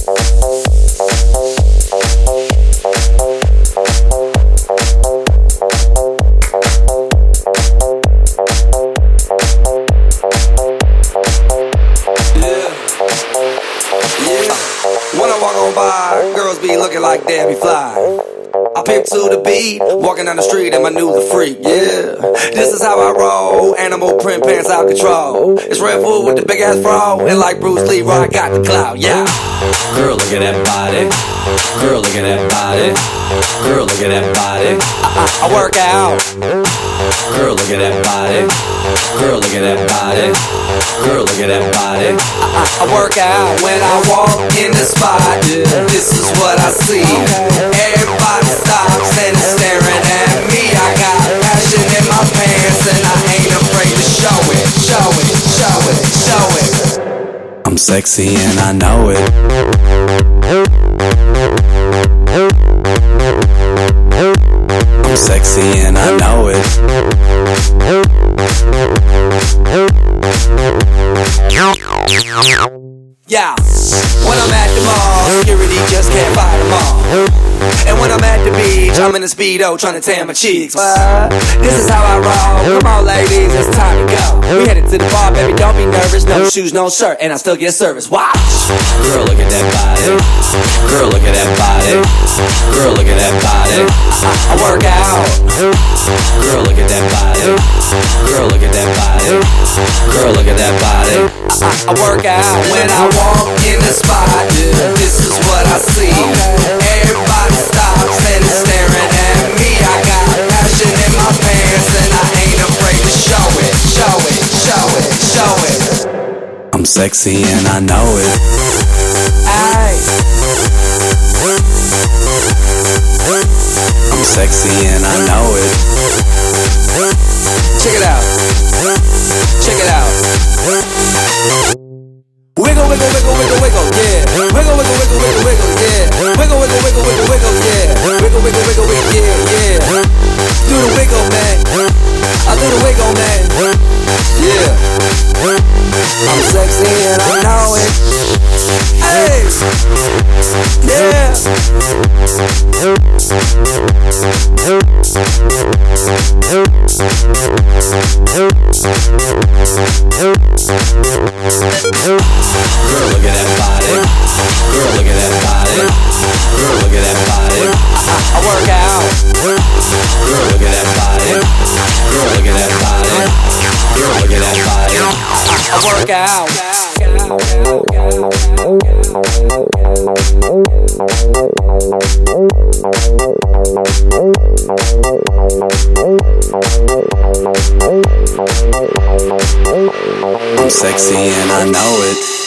When I walk on by, girls be looking like Debbie Fly. I pimp to the beat, walking down the street and my new the freak, yeah. This is how I roll, animal print pants out control. It's Red Bull with the big ass bra, and like Bruce Lee, I got the clout, yeah. Girl, look at that body. Girl, look at that body. Girl, look at that body. I work out. Girl, look at that body. Girl, look at that body. Girl, look at that body. I work out when I walk in the spot. This is what I see. Everybody stops and is staring at me. I got passion in my pants and I ain't afraid to show it. Show it, show it, show it. I'm sexy and I know it. I'm sexy and I know it. Yeah, when I'm at the mall, security just can't fight them all. And when I'm at the beach, I'm in a Speedo trying to tan my cheeks. But this is how I roll. Come on, ladies, it's time to go. We headed to the bar, baby, don't be nervous. No shoes, no shirt, and I still get service. Watch. Girl, look at that body. Girl, look at that body. Girl, look at that body. I work out. Girl, look at that body. Girl, look at that body. Girl, look at that body. I work out when I walk in the spot. This is what I see. Everybody stops and is staring at me. I got passion in my pants and I ain't afraid to show it. Show it, show it, show it. I'm sexy and I know it. Aye. I'm sexy and I know it. Check it out. Check it out. Wiggle, wiggle, wiggle, wiggle, wiggle, yeah. Wiggle, wiggle, wiggle, wiggle, wiggle, yeah. Wiggle, wiggle, wiggle, wiggle, wiggle, yeah. Wiggle, wiggle, wiggle, wiggle, yeah, yeah. Do the wiggle, man. I do the wiggle, man. Yeah. I'm sexy and I know it. Hey. Yeah. Girl, look at that body. Girl, look at that body. Girl, look at that body. I work out. Girl, look at that body. Girl, look at that body. Girl, look at that body. I work out. I'm sexy and I know it.